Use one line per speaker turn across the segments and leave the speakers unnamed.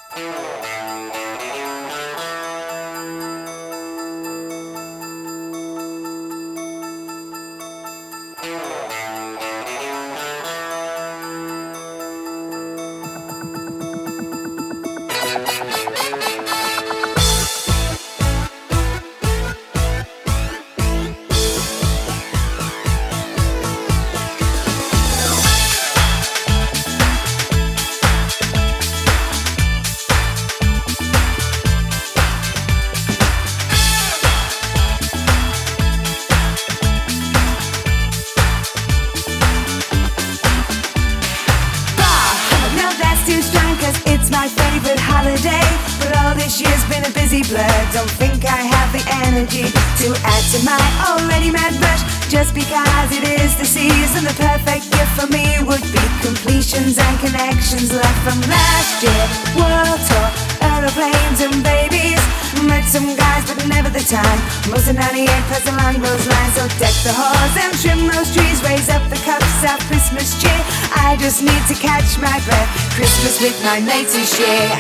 My favorite holiday, but all this year's been a busy blur. Don't think I have the energy to add to my already mad rush. Just because it is the season, the perfect gift for me would be completions and connections left from last year. World tour, aeroplanes and babies. Met some guys, but never the time. Most of 98 plus along those lines. So deck the halls and trim those trees. Raise up the cups of Christmas cheer. I just need to catch my breath. Christmas with my mates is share.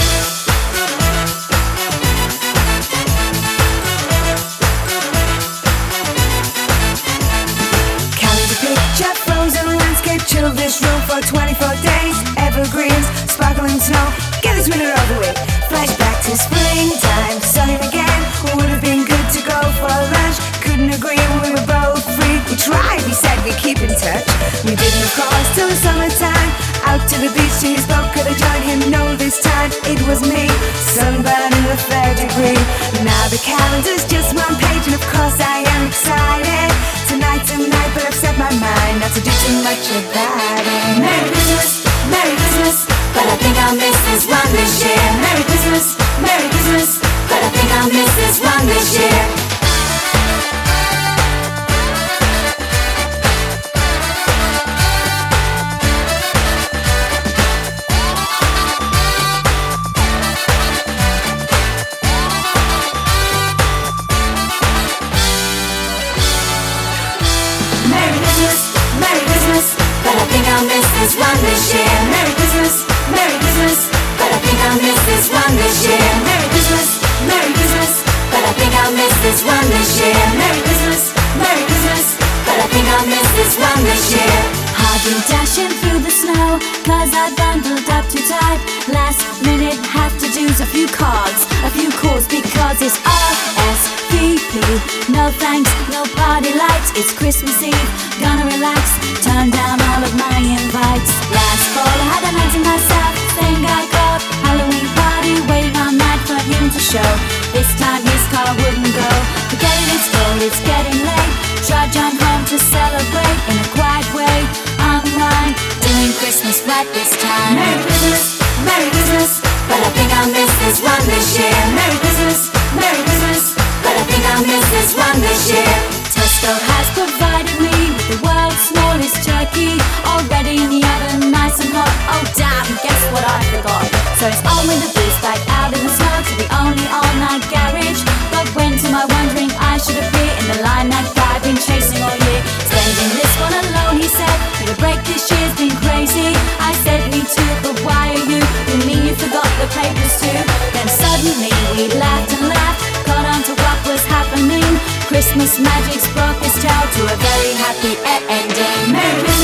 Calendar picture, frozen landscape. Chill this room for 24 days. Evergreens, sparkling snow. Get this winter over with. Flashback to springtime, sunny again. Would have been good to go for lunch. Couldn't agree, we were both free. We tried, we said we'd keep in touch. We didn't, of course, till the summertime. Out to the beach, he spoke, could I join him? No, this time it was me. Sunburn in the third degree. Now the calendar's just one page, and of course I am excited. Tonight, but I've set my mind not to do too much about it.
Merry Christmas, Merry Christmas, but I think I'll miss this one this year. Merry Christmas, Merry Christmas, but I think I'll miss this one this year. I'll miss this one this year. Merry Christmas, Merry Christmas, but I think I'll miss this one this year. Merry Christmas, Merry Christmas, but I think I'll miss this one this year. Merry Christmas, Merry Christmas, but I think I'll miss this one this year.
Hardly dashing through the snow, cause I bundled up too tight. Last minute have to do a few cards, a few calls, because it's RSVP. No thanks, no party lights, it's Christmas Eve. Gonna relax, turn down all of my invites. Last fall I had a night to myself, think I got Halloween party, waiting all night for him to show. This time his car wouldn't go. Forget it, it's cold, it's getting late. Try jump home to celebrate in a quiet way. Unwind, doing Christmas right this time.
Merry Christmas, Merry Christmas, but I think I'll miss this one this year. Merry Christmas, Merry Christmas, but I think I'll miss this one this year.
Tesco has provided me with the world's smallest turkey, already in the oven, nice and hot. Oh damn, guess what I forgot? So it's on with the boost, back out in the snow to the only all-night garage. But when to my wondering I should appear in the line that I've been chasing all year. Spending this one alone, he said, the break this year's been crazy. I said me too, but why are you? You mean you forgot the papers too? Then suddenly we laughed and laughed, caught on to what was happening. Christmas magic's brought this tale to a very happy ending.
Merry